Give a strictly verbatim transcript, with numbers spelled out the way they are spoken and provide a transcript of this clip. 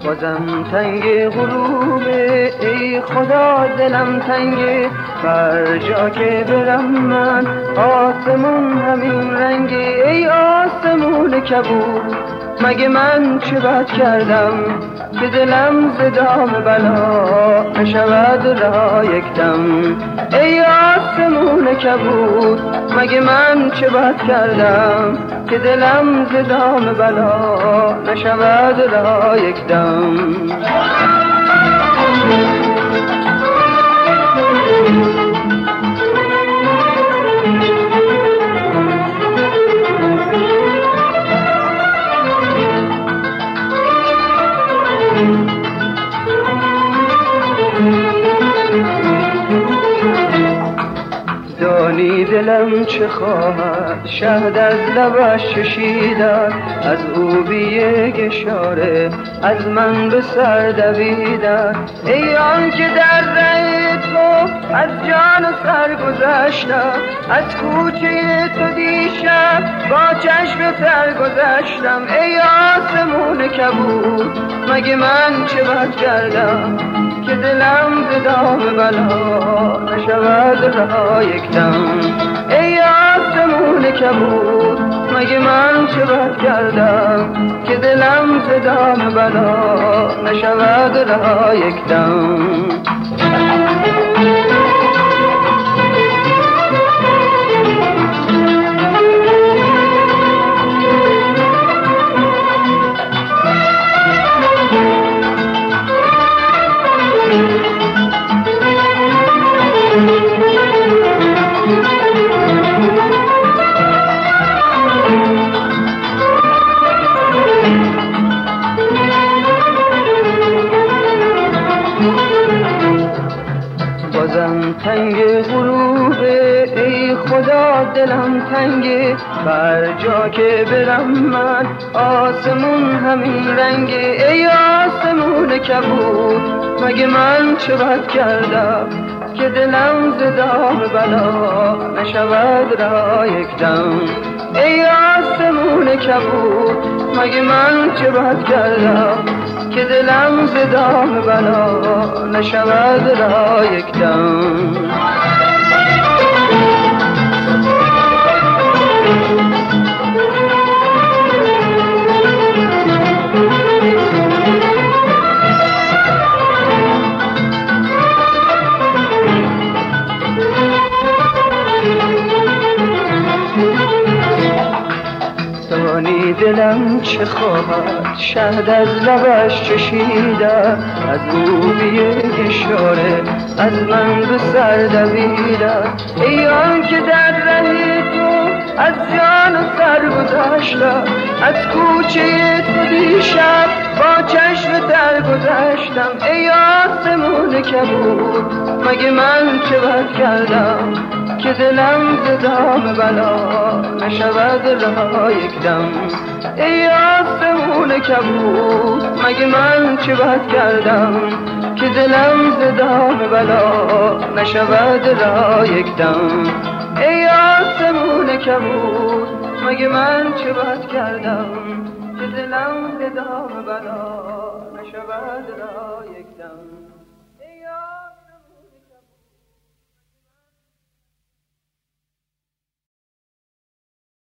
بازم تنگ غروبه، ای خدا دلم تنگه، هر جا که برم من آسمون همین رنگه. ای آسمون کبود مگه من چه بد کردم که دلم ز دام بلا نشود رها یک دم. ای آسمون کبود مگه من چه بد کردم که دلم ز دام بلا نشود رها یک دم. دانی دلم چه خواهد شهد از لبش چشیدن، از او بی یک اشاره از من به سر دویدن. ای آن که در ره تو از جان و سر گذشتم، از کوچه تو دیشب با چشم تر گذشتم. ای آسمون کبود مگه من چه بد کردم که دلم ز دام بلا نشود رها یک دم. ای آسمون کبود مگه من چه بد کردم که دلم ز دام بلا نشود رها یک دم. بازم تنگ غروبه، ای خدا دلم تنگه، بر جا که برم من آسمون همین رنگه. ای آسمون کبود مگه من چه بد کردم که دلم ز دام بلا نشود رها یک دم. ای آسمون کبود مگه من چه بد کردم که دلم ز دام بلا نشود رها یک دم. دانی دلم چه خواهد شهد از لبش چشیدن، از او بی یک اشاره از من به سر دویدن. ای آن که در ره تو از جان و سر گذشتم، از کوچه تو دیشب با چشم تر گذشتم. ای آسمون کبود مگه من چه بد کردم که دلم ز دام بلا نشود رها یک دم. ای آسمون کبود مگه من چه بد کردم که دلم ز دام بلا نشود رها یک دم. ای آسمون کبود مگه من چه بد کردم که دلم ز دام بلا نشود رها یک دم.